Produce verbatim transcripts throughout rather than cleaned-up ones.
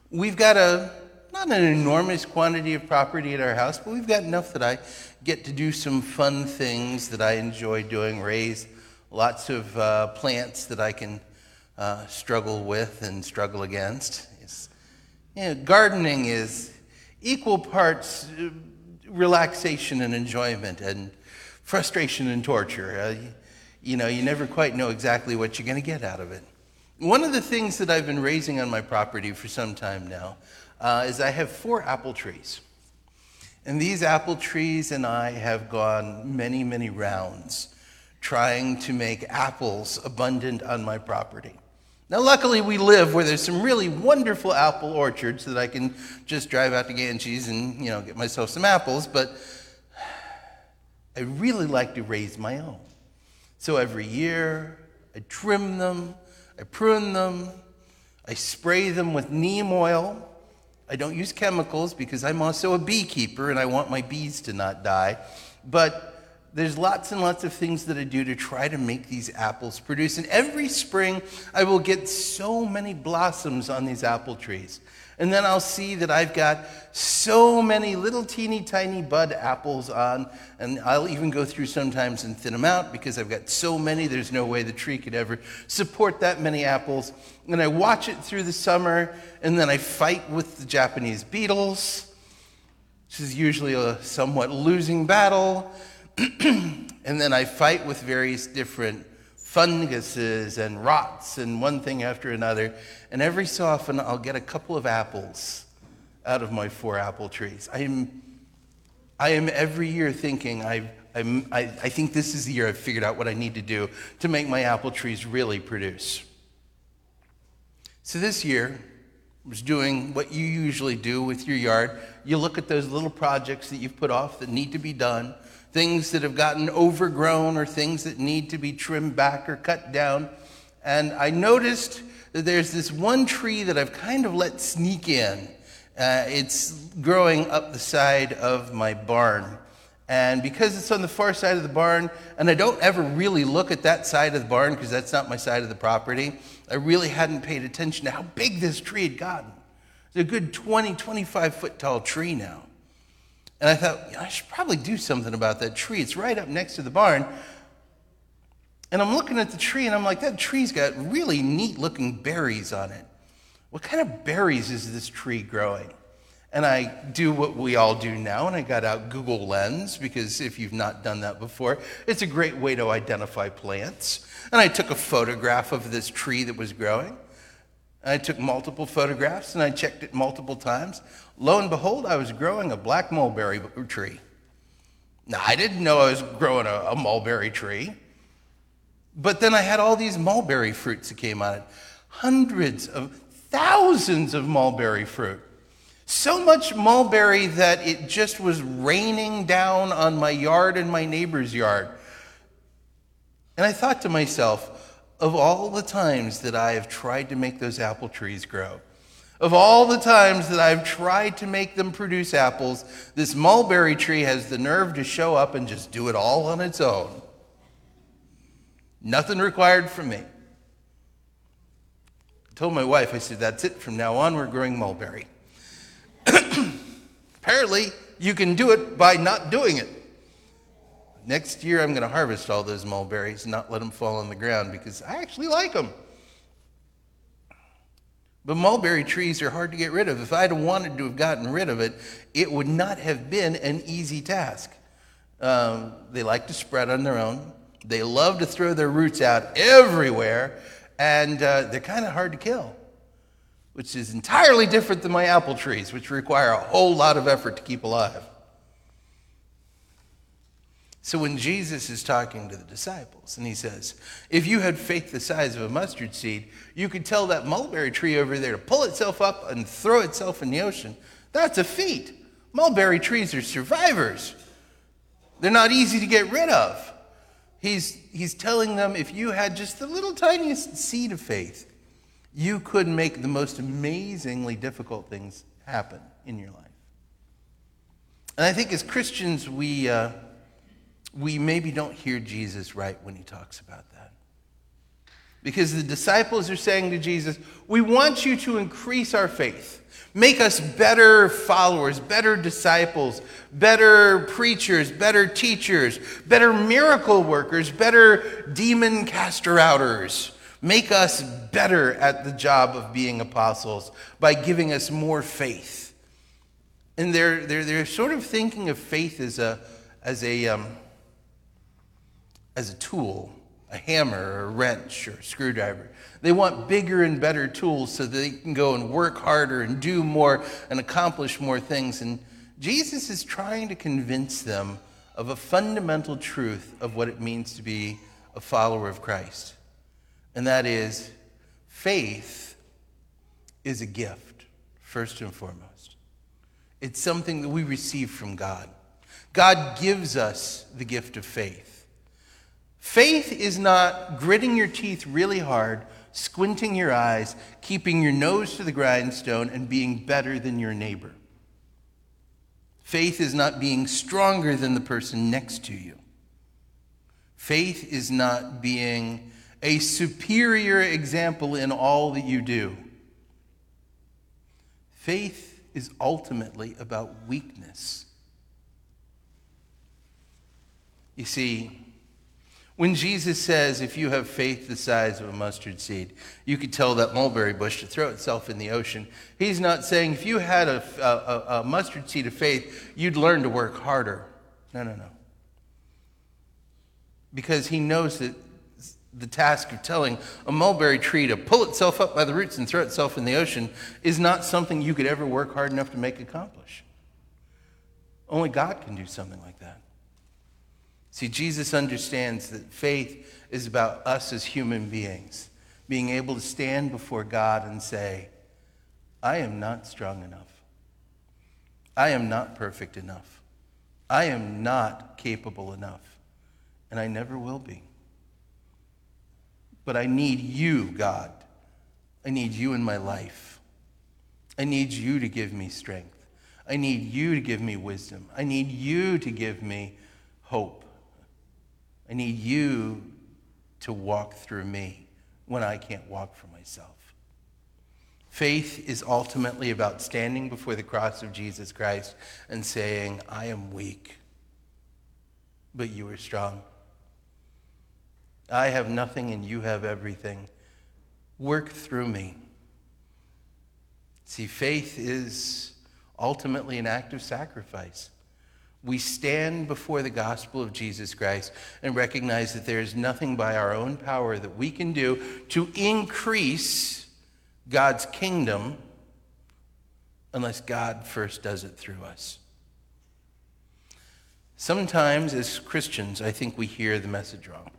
We've got a, not an enormous quantity of property at our house, but we've got enough that I get to do some fun things that I enjoy doing, raise lots of uh, plants that I can uh, struggle with and struggle against. It's, you know, gardening is equal parts uh, relaxation and enjoyment and frustration and torture. Uh, you know, you never quite know exactly what you're going to get out of it. One of the things that I've been raising on my property for some time now uh, is I have four apple trees. And these apple trees and I have gone many, many rounds trying to make apples abundant on my property. Now, luckily, we live where there's some really wonderful apple orchards that I can just drive out to Ganges and, you know, get myself some apples, but I really like to raise my own. So every year, I trim them, I prune them, I spray them with neem oil. I don't use chemicals because I'm also a beekeeper and I want my bees to not die. But there's lots and lots of things that I do to try to make these apples produce. And every spring, I will get so many blossoms on these apple trees. And then I'll see that I've got so many little teeny tiny bud apples on, and I'll even go through sometimes and thin them out because I've got so many, there's no way the tree could ever support that many apples. And I watch it through the summer, and then I fight with the Japanese beetles, which is usually a somewhat losing battle. And then I fight with various different funguses and rots and one thing after another. And every so often, I'll get a couple of apples out of my four apple trees. I am, I am every year thinking, I've, I'm, I, I think this is the year I've figured out what I need to do to make my apple trees really produce. So this year, I was doing what you usually do with your yard. You look at those little projects that you've put off that need to be done, things that have gotten overgrown or things that need to be trimmed back or cut down. And I noticed that there's this one tree that I've kind of let sneak in. Uh, it's growing up the side of my barn. And because it's on the far side of the barn, and I don't ever really look at that side of the barn because that's not my side of the property, I really hadn't paid attention to how big this tree had gotten. It's a good twenty, twenty-five foot tall tree now. And I thought, yeah, I should probably do something about that tree. It's right up next to the barn. And I'm looking at the tree, and I'm like, that tree's got really neat-looking berries on it. What kind of berries is this tree growing? And I do what we all do now, and I got out Google Lens, because if you've not done that before, it's a great way to identify plants. And I took a photograph of this tree that was growing. I took multiple photographs, and I checked it multiple times. Lo and behold, I was growing a black mulberry tree. Now, I didn't know I was growing a, a mulberry tree. But then I had all these mulberry fruits that came on it. Hundreds of, thousands of mulberry fruit. So much mulberry that it just was raining down on my yard and my neighbor's yard. And I thought to myself, of all the times that I have tried to make those apple trees grow, of all the times that I've tried to make them produce apples, this mulberry tree has the nerve to show up and just do it all on its own. Nothing required from me. I told my wife, I said, that's it. From now on, we're growing mulberry. Apparently, you can do it by not doing it. Next year, I'm going to harvest all those mulberries and not let them fall on the ground because I actually like them. But mulberry trees are hard to get rid of. If I'd wanted to have gotten rid of it, it would not have been an easy task. Um, they like to spread on their own. They love to throw their roots out everywhere, and uh, they're kind of hard to kill, which is entirely different than my apple trees, which require a whole lot of effort to keep alive. So when Jesus is talking to the disciples, and he says, if you had faith the size of a mustard seed, you could tell that mulberry tree over there to pull itself up and throw itself in the ocean. That's a feat. Mulberry trees are survivors. They're not easy to get rid of. He's, he's telling them if you had just the little tiniest seed of faith, you could make the most amazingly difficult things happen in your life. And I think as Christians, we, uh, we maybe don't hear Jesus right when he talks about that. Because the disciples are saying to Jesus, we want you to increase our faith. Make us better followers, better disciples, better preachers, better teachers, better miracle workers, better demon caster-outers. Make us better at the job of being apostles by giving us more faith. And they're, they're, they're sort of thinking of faith as a, as a, um, as a tool, a hammer or a wrench or a screwdriver. They want bigger and better tools so they can go and work harder and do more and accomplish more things. And Jesus is trying to convince them of a fundamental truth of what it means to be a follower of Christ. And that is, faith is a gift, first and foremost. It's something that we receive from God. God gives us the gift of faith. Faith is not gritting your teeth really hard, squinting your eyes, keeping your nose to the grindstone, and being better than your neighbor. Faith is not being stronger than the person next to you. Faith is not being a superior example in all that you do. Faith is ultimately about weakness. You see, when Jesus says, if you have faith the size of a mustard seed, you could tell that mulberry bush to throw itself in the ocean. He's not saying if you had a, a, a mustard seed of faith, you'd learn to work harder. No, no, no. Because he knows that the task of telling a mulberry tree to pull itself up by the roots and throw itself in the ocean is not something you could ever work hard enough to make accomplish. Only God can do something like that. See, Jesus understands that faith is about us as human beings being able to stand before God and say, I am not strong enough. I am not perfect enough. I am not capable enough. And I never will be. But I need you, God. I need you in my life. I need you to give me strength. I need you to give me wisdom. I need you to give me hope. I need you to walk through me when I can't walk for myself. Faith is ultimately about standing before the cross of Jesus Christ and saying, I am weak, but you are strong. I have nothing and you have everything. Work through me. See, faith is ultimately an act of sacrifice. We stand before the gospel of Jesus Christ and recognize that there is nothing by our own power that we can do to increase God's kingdom unless God first does it through us. Sometimes as Christians, I think we hear the message wrong.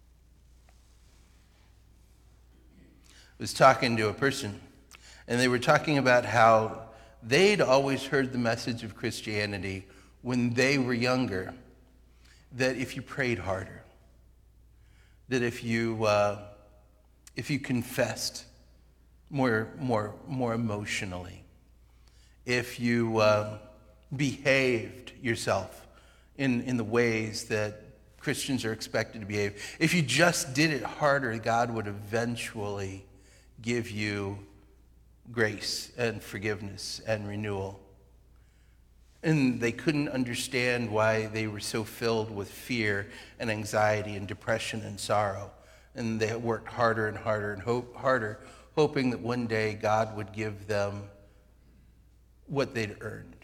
I was talking to a person, and they were talking about how they'd always heard the message of Christianity when they were younger, that if you prayed harder, that if you uh, if you confessed more more more emotionally, if you uh, behaved yourself in in the ways that Christians are expected to behave, if you just did it harder, God would eventually give you grace and forgiveness and renewal. And they couldn't understand why they were so filled with fear and anxiety and depression and sorrow. And they worked harder and harder and hope, harder, hoping that one day God would give them what they'd earned.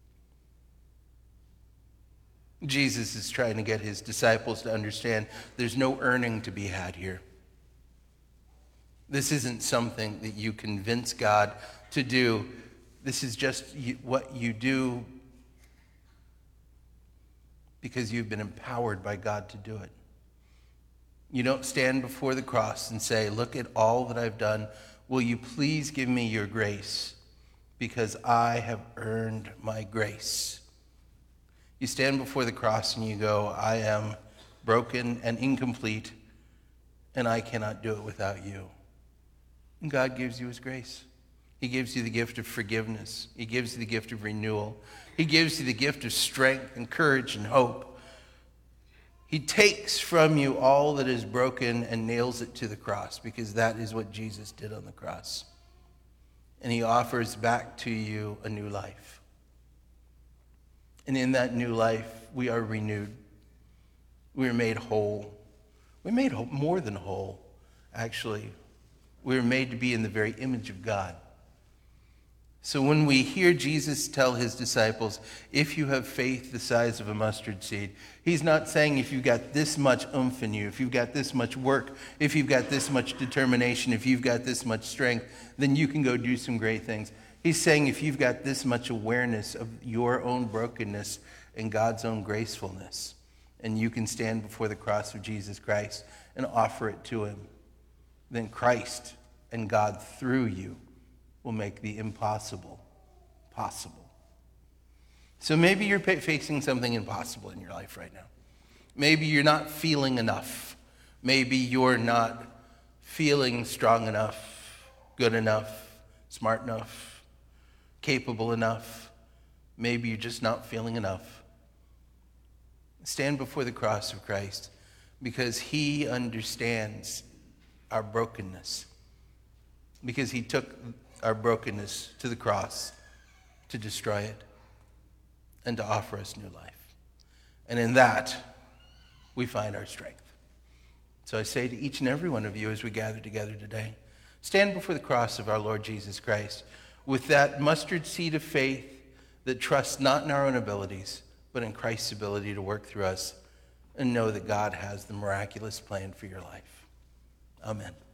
Jesus is trying to get his disciples to understand there's no earning to be had here. This isn't something that you convince God to do. This is just what you do because you've been empowered by God to do it. You don't stand before the cross and say, look at all that I've done. Will you please give me your grace because I have earned my grace. You stand before the cross and you go, I am broken and incomplete and I cannot do it without you. And God gives you his grace. He gives you the gift of forgiveness. He gives you the gift of renewal. He gives you the gift of strength and courage and hope. He takes from you all that is broken and nails it to the cross, because that is what Jesus did on the cross. And he offers back to you a new life. And in that new life, we are renewed. We are made whole. We're made more than whole, actually. We are made to be in the very image of God. So when we hear Jesus tell his disciples, if you have faith the size of a mustard seed, he's not saying if you've got this much oomph in you, if you've got this much work, if you've got this much determination, if you've got this much strength, then you can go do some great things. He's saying if you've got this much awareness of your own brokenness and God's own gracefulness, and you can stand before the cross of Jesus Christ and offer it to him, then Christ and God through you will make the impossible possible. So maybe you're facing something impossible in your life right now. Maybe you're not feeling enough. Maybe you're not feeling strong enough, good enough, smart enough, capable enough. Maybe you're just not feeling enough. Stand before the cross of Christ, because he understands our brokenness. Because he took our brokenness to the cross to destroy it and to offer us new life. And in that, we find our strength. So I say to each and every one of you as we gather together today, stand before the cross of our Lord Jesus Christ with that mustard seed of faith that trusts not in our own abilities, but in Christ's ability to work through us, and know that God has the miraculous plan for your life. Amen.